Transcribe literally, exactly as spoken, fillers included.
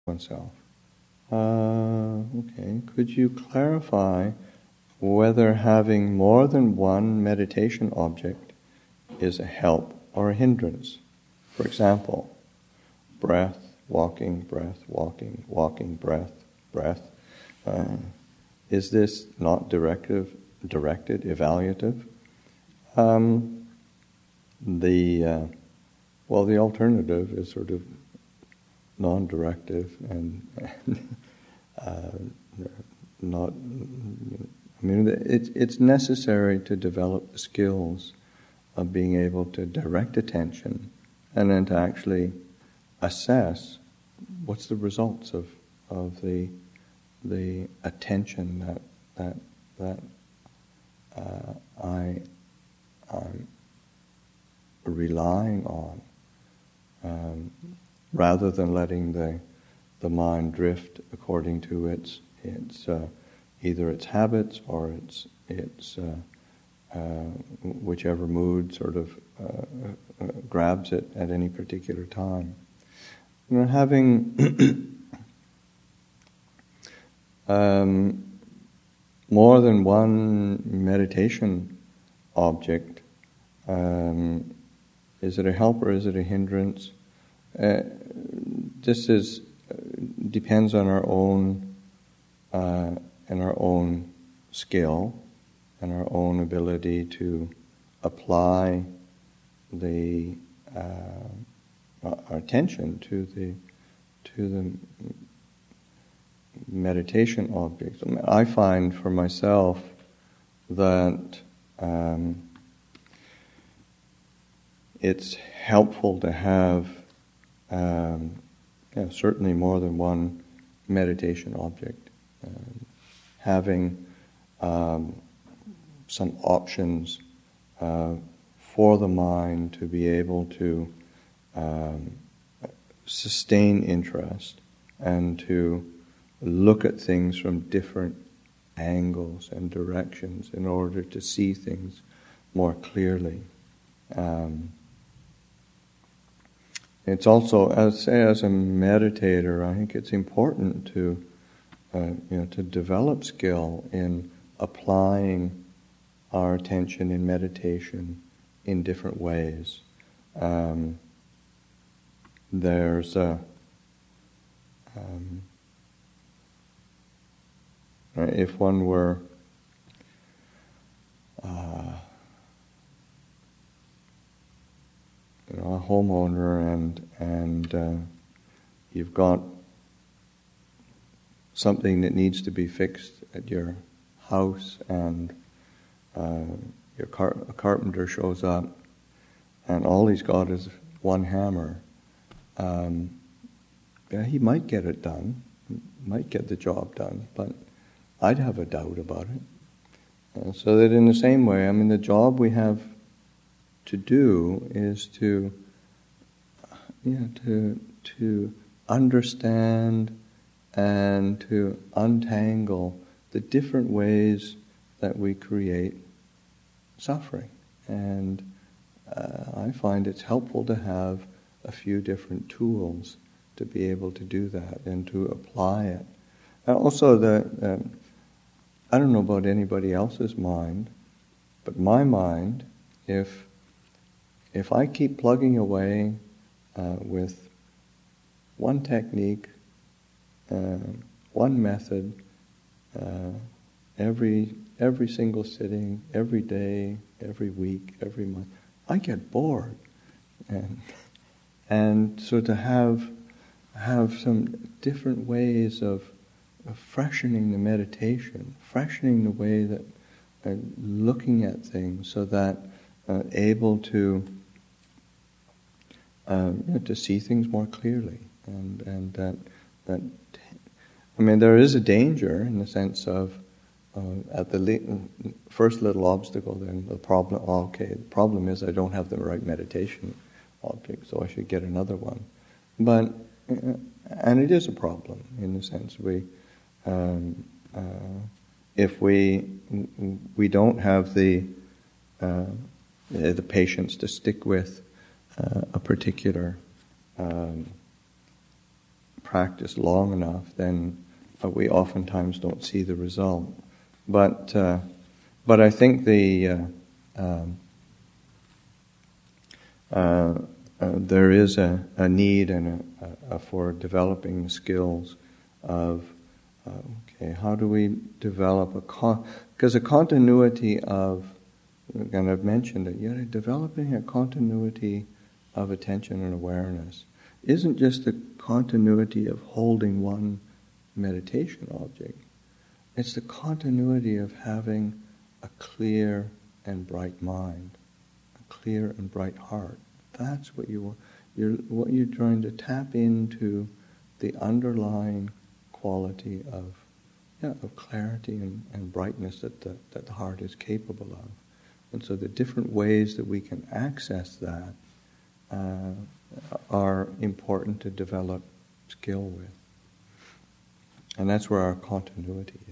oneself. Uh, okay, could you clarify whether having more than one meditation object is a help or a hindrance? For example, breath, walking, breath, walking, walking, breath, breath. Uh, is this not directive, directed, evaluative? Um, the uh, well, the alternative is sort of non-directive and uh, not. I mean, it's it's necessary to develop the skills of being able to direct attention and then to actually assess what's the results of of the the attention that that that uh, I I'm relying on, um, rather than letting the the mind drift according to its its uh, either its habits or its its uh, uh, whichever mood sort of uh, uh, grabs it at any particular time. You know, having um, more than one meditation object, um, is it a help or is it a hindrance? Uh, this is uh, depends on our own uh, and our own skill and our own ability to apply the uh, our attention to the to the meditation objects. I find for myself that um, it's helpful to have um, yeah, certainly more than one meditation object. Um, having um, some options uh, for the mind to be able to um, sustain interest and to look at things from different angles and directions in order to see things more clearly. Um, it's also, as say, as a meditator, I think it's important to, uh, you know, to develop skill in applying our attention in meditation in different ways. Um, there's a um, if one were uh, you know, a homeowner and and uh, you've got something that needs to be fixed at your house, and uh, your car- a carpenter shows up, and all he's got is one hammer. Um, yeah, he might get it done, might get the job done, but I'd have a doubt about it. Uh, so that in the same way, I mean, the job we have to do is to, yeah, to to understand and to untangle the different ways that we create suffering. And uh, I find it's helpful to have a few different tools to be able to do that and to apply it. And also, the um, I don't know about anybody else's mind, but my mind, if if I keep plugging away uh, with one technique, uh, one method, uh, every every single sitting, every day, every week, every month, I get bored, and and so to have have some different ways of, of freshening the meditation, freshening the way that uh, looking at things, so that uh, able to um, you know, to see things more clearly, and and that that I mean, there is a danger in the sense of uh, at the le- first little obstacle, then the problem. Oh, okay, the problem is I don't have the right meditation object, so I should get another one. But uh, and it is a problem in the sense we, um, uh, if we we don't have the uh, the patience to stick with uh, a particular um, practice long enough, then uh, we oftentimes don't see the result. But uh, but I think the uh, um, uh, uh, there is a, a need and a, a, for developing skills of uh, okay, how do we develop a con- because a continuity of, and I've mentioned it, you know, developing a continuity of attention and awareness isn't just the continuity of holding one meditation object. It's the continuity of having a clear and bright mind, a clear and bright heart. That's what you you're what you're trying to tap into, the underlying quality of yeah of clarity and, and brightness that the that the heart is capable of. And so the different ways that we can access that uh, are important to develop skill with. And that's where our continuity is.